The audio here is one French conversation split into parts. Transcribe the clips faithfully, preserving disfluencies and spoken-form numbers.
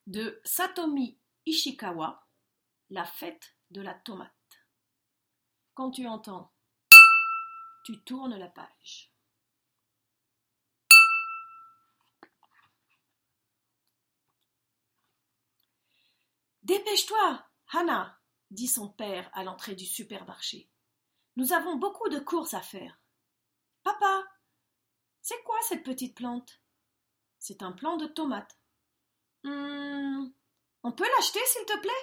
de Satomi Ishikawa, La fête de la tomate. Quand tu entends, tu tournes la page. Dépêche-toi, Hana, dit son père à l'entrée du supermarché. Nous avons beaucoup de courses à faire. Papa, c'est quoi cette petite plante? C'est un plant de tomate. Hum, on peut l'acheter, s'il te plaît?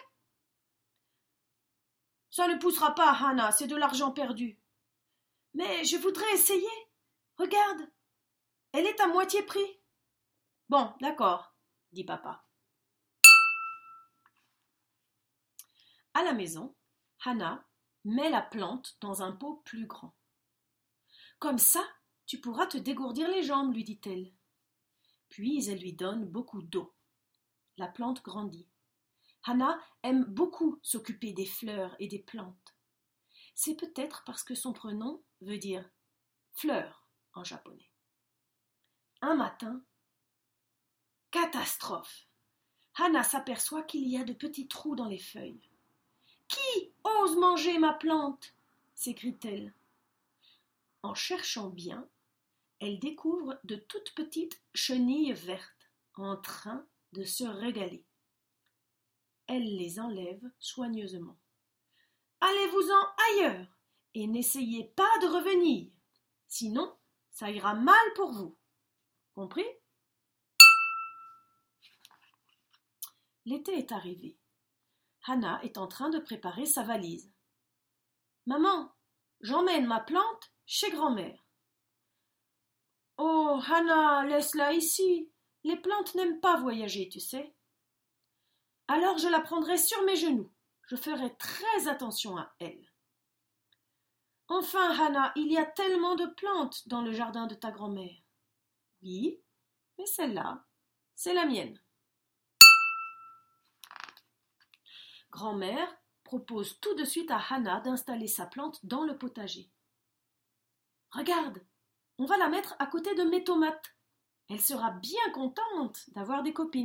Ça ne poussera pas, Hana, c'est de l'argent perdu. Mais je voudrais essayer. Regarde, elle est à moitié prix. Bon, d'accord, dit papa. À la maison, Hana met la plante dans un pot plus grand. Comme ça, tu pourras te dégourdir les jambes, lui dit-elle. Puis elle lui donne beaucoup d'eau. La plante grandit. Hana aime beaucoup s'occuper des fleurs et des plantes. C'est peut-être parce que son prénom veut dire fleur en japonais. Un matin, catastrophe! Hana s'aperçoit qu'il y a de petits trous dans les feuilles. « Qui ose manger ma plante ?» s'écrie-t-elle. En cherchant bien, elle découvre de toutes petites chenilles vertes en train de se régaler. Elle les enlève soigneusement. « Allez-vous-en ailleurs et n'essayez pas de revenir, sinon ça ira mal pour vous. Compris ? » L'été est arrivé. Hana est en train de préparer sa valise. « Maman, j'emmène ma plante chez grand-mère. »« Oh, Hana, laisse-la ici. Les plantes n'aiment pas voyager, tu sais. »« Alors je la prendrai sur mes genoux. Je ferai très attention à elle. »« Enfin, Hana, il y a tellement de plantes dans le jardin de ta grand-mère. »« Oui, mais celle-là, c'est la mienne. » Grand-mère propose tout de suite à Hana d'installer sa plante dans le potager. « Regarde, on va la mettre à côté de mes tomates. Elle sera bien contente d'avoir des copines. »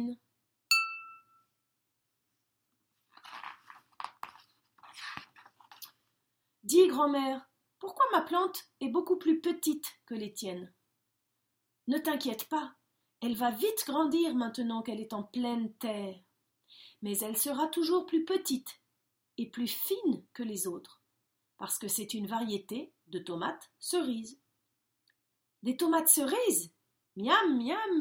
« Dis, grand-mère, pourquoi ma plante est beaucoup plus petite que les tiennes? »« Ne t'inquiète pas, elle va vite grandir maintenant qu'elle est en pleine terre. Mais elle sera toujours plus petite et plus fine que les autres, parce que c'est une variété de tomates cerises. »« Des tomates cerises? Miam, miam !»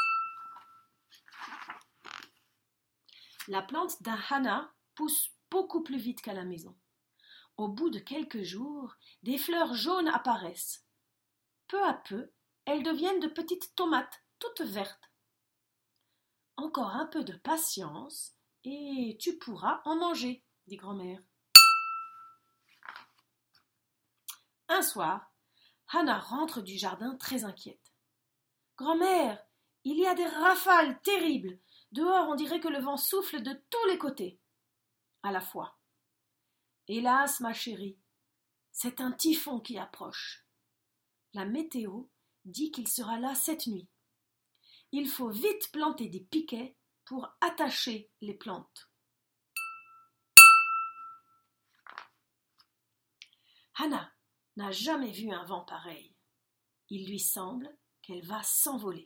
La plante d'Hana pousse beaucoup plus vite qu'à la maison. Au bout de quelques jours, des fleurs jaunes apparaissent. Peu à peu, elles deviennent de petites tomates, toutes vertes. Encore un peu de patience, et tu pourras en manger, dit grand-mère. Un soir, Hana rentre du jardin très inquiète. Grand-mère, il y a des rafales terribles. Dehors, on dirait que le vent souffle de tous les côtés, à la fois. Hélas, ma chérie, c'est un typhon qui approche. La météo dit qu'il sera là cette nuit. Il faut vite planter des piquets pour attacher les plantes. Hana n'a jamais vu un vent pareil. Il lui semble qu'elle va s'envoler.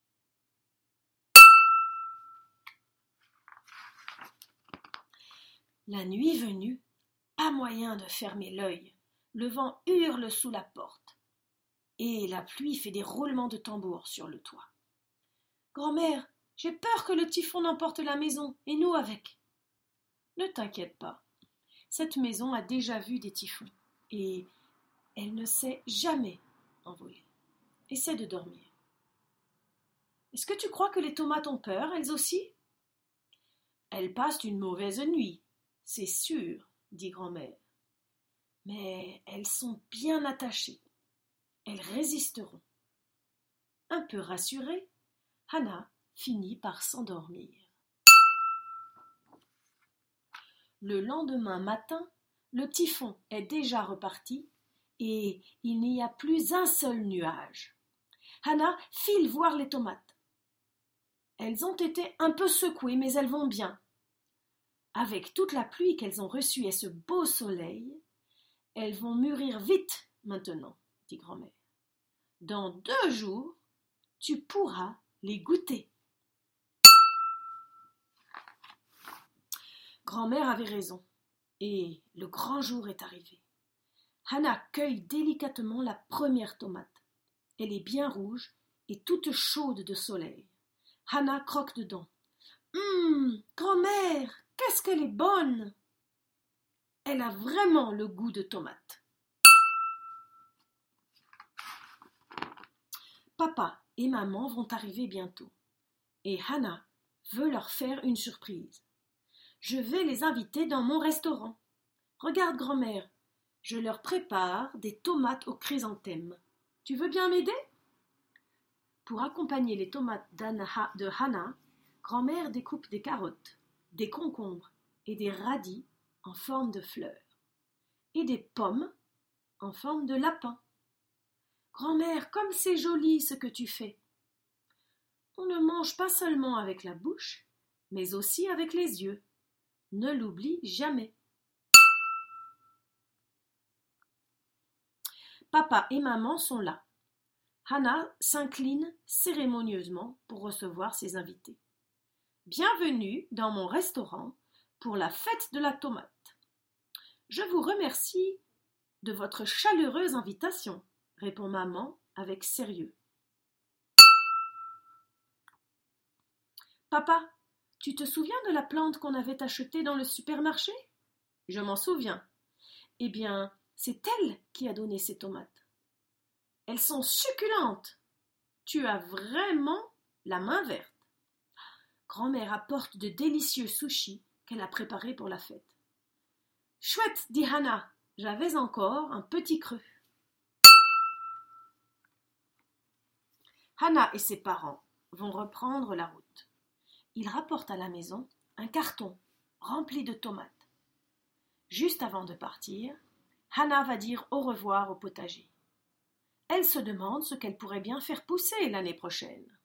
La nuit venue, pas moyen de fermer l'œil. Le vent hurle sous la porte. Et la pluie fait des roulements de tambour sur le toit. Grand-mère, j'ai peur que le typhon n'emporte la maison, et nous avec. Ne t'inquiète pas. Cette maison a déjà vu des typhons, et elle ne s'est jamais envolée. Essaie de dormir. Est-ce que tu crois que les tomates ont peur, elles aussi? Elles passent une mauvaise nuit, c'est sûr, dit grand-mère. Mais elles sont bien attachées. Elles résisteront. Un peu rassurée, Hana finit par s'endormir. Le lendemain matin, le typhon est déjà reparti et il n'y a plus un seul nuage. Hana file voir les tomates. Elles ont été un peu secouées, mais elles vont bien. Avec toute la pluie qu'elles ont reçue et ce beau soleil, elles vont mûrir vite maintenant, dit grand-mère. Dans deux jours, tu pourras les goûter. Grand-mère avait raison, et le grand jour est arrivé. Hannah cueille délicatement la première tomate. Elle est bien rouge et toute chaude de soleil. Hannah croque dedans. Hum, grand-mère, qu'est-ce qu'elle est bonne! Elle a vraiment le goût de tomate. Papa et maman vont arriver bientôt, et Hannah veut leur faire une surprise. Je vais les inviter dans mon restaurant. Regarde, grand-mère, je leur prépare des tomates aux chrysanthèmes. Tu veux bien m'aider? Pour accompagner les tomates de Hannah, grand-mère découpe des carottes, des concombres et des radis en forme de fleurs, et des pommes en forme de lapin. Grand-mère, comme c'est joli ce que tu fais. On ne mange pas seulement avec la bouche, mais aussi avec les yeux. Ne l'oublie jamais. Papa et maman sont là. Hannah s'incline cérémonieusement pour recevoir ses invités. Bienvenue dans mon restaurant pour la fête de la tomate. Je vous remercie de votre chaleureuse invitation, répond maman avec sérieux. Papa, tu te souviens de la plante qu'on avait achetée dans le supermarché? Je m'en souviens. Eh bien, c'est elle qui a donné ces tomates. Elles sont succulentes. Tu as vraiment la main verte. Grand-mère apporte de délicieux sushis qu'elle a préparés pour la fête. Chouette, dit Hannah, j'avais encore un petit creux. Hannah et ses parents vont reprendre la route. Ils rapportent à la maison un carton rempli de tomates. Juste avant de partir, Hannah va dire au revoir au potager. Elle se demande ce qu'elle pourrait bien faire pousser l'année prochaine.